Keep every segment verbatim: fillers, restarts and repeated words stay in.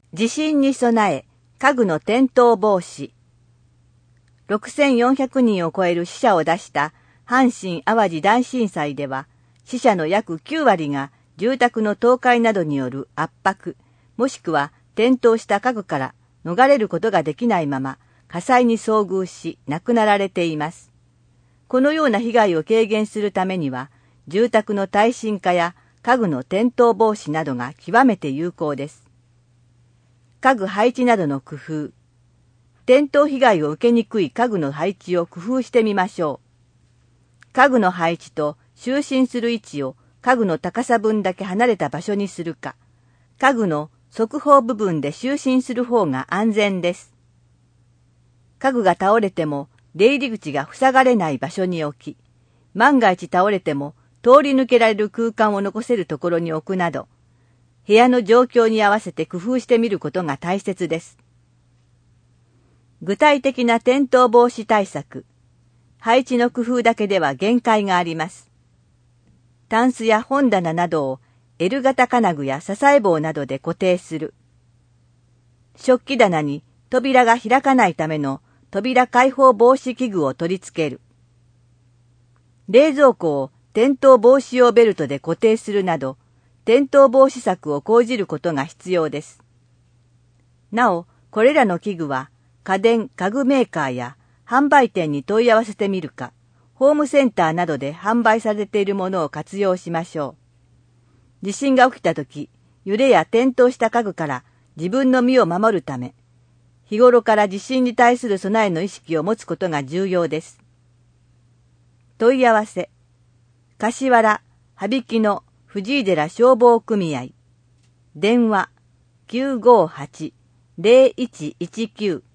地震に備え、家具の転倒防止。ろくせんよんひゃくにんを超える死者を出した阪神・淡路大震災では、死者の約きゅうわりが住宅の倒壊などによる圧迫、もしくは転倒した家具から逃れることができないまま、火災に遭遇し亡くなられています。このような被害を軽減するためには、住宅の耐震化や家具の転倒防止などが極めて有効です。家具配置などの工夫。転倒被害を受けにくい家具の配置を工夫してみましょう。家具の配置と就寝する位置を家具の高さ分だけ離れた場所にするか、家具の側方部分で就寝する方が安全です。家具が倒れても出入り口が塞がれない場所に置き、万が一倒れても通り抜けられる空間を残せるところに置くなど、部屋の状況に合わせて工夫してみることが大切です。具体的な転倒防止対策。配置の工夫だけでは限界があります。タンスや本棚などを エル 型金具や支え棒などで固定する。食器棚に扉が開かないための扉開放防止器具を取り付ける。冷蔵庫を転倒防止用ベルトで固定するなど、転倒防止策を講じることが必要です。なお、これらの器具は家電・家具メーカーや販売店に問い合わせてみるか、ホームセンターなどで販売されているものを活用しましょう。地震が起きたとき、揺れや転倒した家具から自分の身を守るため、日頃から地震に対する備えの意識を持つことが重要です。問い合わせ。柏原、羽曳野藤井寺消防組合。電話 きゅうごはち ゼロいちいちきゅう。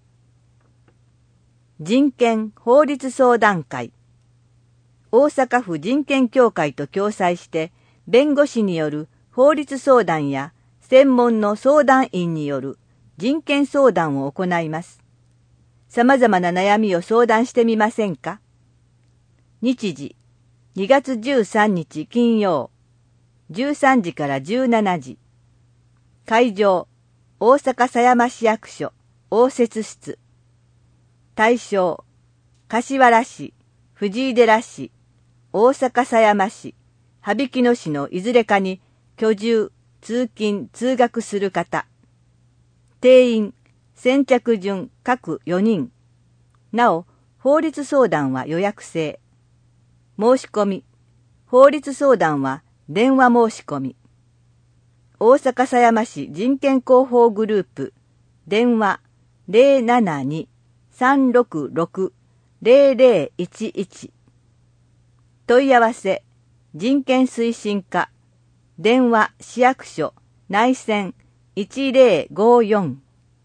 人権法律相談会。大阪府人権協会と共催して弁護士による法律相談や専門の相談員による人権相談を行います。様々な悩みを相談してみませんか？日時にがつじゅうさんにち金曜じゅうさんじからじゅうしちじ。会場大阪狭山市役所応接室。対象柏原市、藤井寺市、大阪狭山市、羽曳野市のいずれかに居住、通勤、通学する方。定員、先着順各よにん。なお、法律相談は予約制。申し込み、法律相談は電話申し込み。大阪狭山市人権広報グループ、電話 ゼロななに さんろくろく ゼロゼロいちいち。問い合わせ、人権推進課、電話市役所内線いちゼロごよん。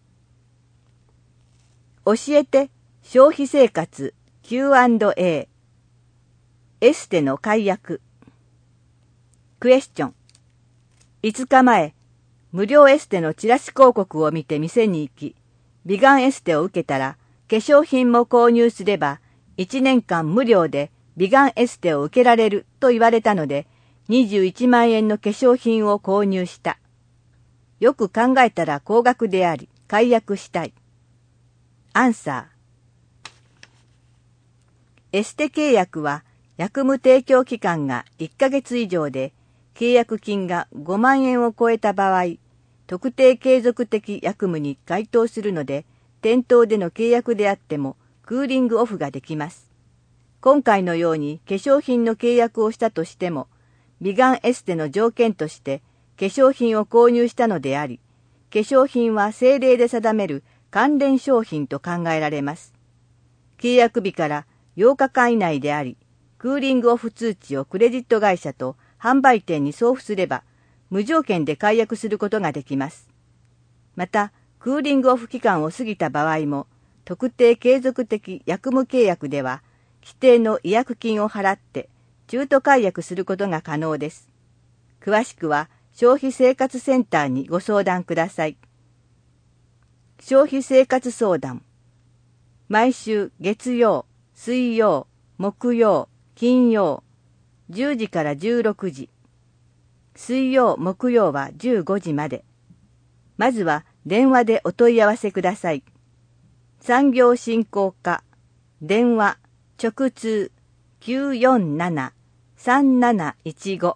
教えて消費生活 キューアンドエー。エステの解約。クエスチョン。いつかまえ、無料エステのチラシ広告を見て店に行き、美顔エステを受けたら、化粧品も購入すれば、いちねんかん無料で美顔エステを受けられると言われたので、にじゅういちまんえんの化粧品を購入した。よく考えたら高額であり、解約したい。アンサー。エステ契約は、薬務提供期間がいっかげつ以上で、契約金がごまんえんを超えた場合、特定継続的薬務に該当するので、店頭での契約であってもクーリングオフができます。今回のように化粧品の契約をしたとしても、美顔エステの条件として化粧品を購入したのであり、化粧品は政令で定める関連商品と考えられます。契約日からようかかん以内であり、クーリングオフ通知をクレジット会社と販売店に送付すれば、無条件で解約することができます。また、クーリングオフ期間を過ぎた場合も、特定継続的薬務契約では、規定の違約金を払って、中途解約することが可能です。詳しくは、消費生活センターにご相談ください。消費生活相談。毎週月曜、水曜、木曜、金曜、じゅうじからじゅうろくじ。水曜、木曜はじゅうごじまで。まずは電話でお問い合わせください。産業振興課、電話、直通 きゅうよんなな さんなないちご。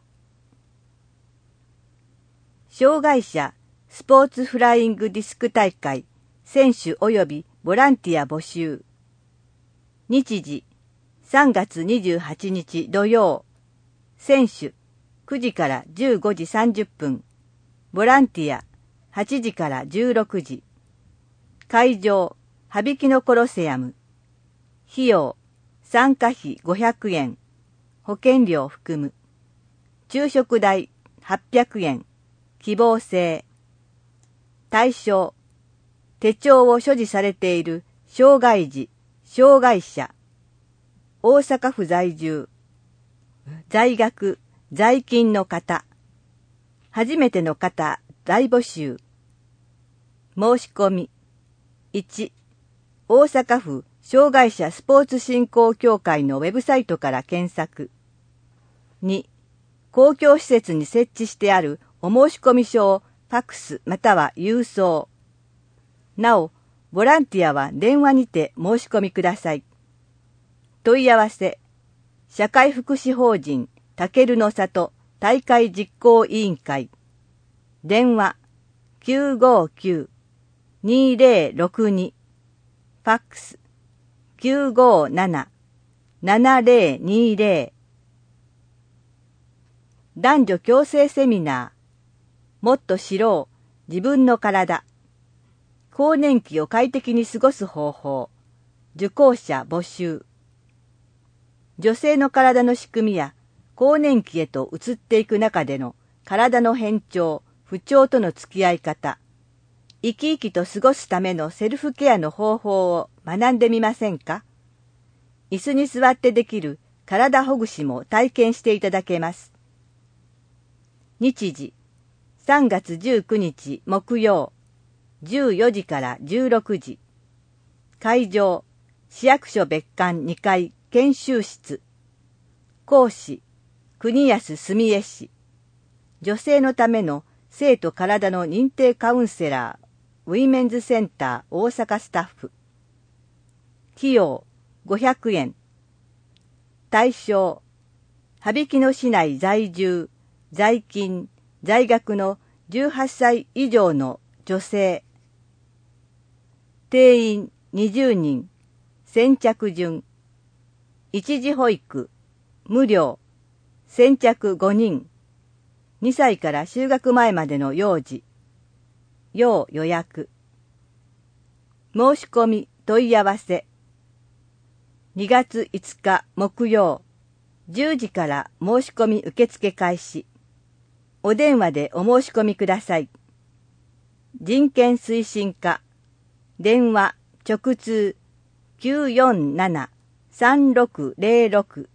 障害者スポーツフライングディスク大会、選手及びボランティア募集。日時、さんがつにじゅうはちにち土曜。選手、くじからじゅうごじさんじゅっぷん。ボランティア、はちじからじゅうろくじ。会場、羽曳野コロセアム。費用、参加費ごひゃくえん。保険料含む。昼食代はっぴゃくえん。希望制。対象、手帳を所持されている障害児、障害者。大阪府在住。在学、在勤の方。初めての方、大募集。申し込み。いち、大阪府障害者スポーツ振興協会のウェブサイトから検索。に、公共施設に設置してあるお申込書をファックスまたは郵送。なお、ボランティアは電話にて申し込みください。問い合わせ、社会福祉法人たけるの里大会実行委員会。電話 きゅうごきゅう にぜろろくに。ファックス きゅうごなな ななぜろにぜろ。男女共生セミナー。もっと知ろう自分の体。更年期を快適に過ごす方法。受講者募集。女性の体の仕組みや更年期へと移っていく中での体の変調、不調との付き合い方。生き生きと過ごすためのセルフケアの方法を学んでみませんか？椅子に座ってできる体ほぐしも体験していただけます。日時、さんがつじゅうくにち木曜、じゅうよじからじゅうろくじ。会場、市役所別館にかい研修室。講師、国安住江氏。女性のための性と体の認定カウンセラー、ウィメンズセンター大阪スタッフ。費用ごひゃくえん。対象、羽曳野市内在住、在勤、在学のじゅうはっさい以上の女性。定員にじゅうにん。先着順。一時保育、無料。先着ごにん。にさいから就学前までの幼児。要予約。申し込み問い合わせ。にがついつか木曜、じゅうじから申し込み受付開始。お電話でお申し込みください。人権推進課。電話直通 きゅうよんなな さんろくぜろろく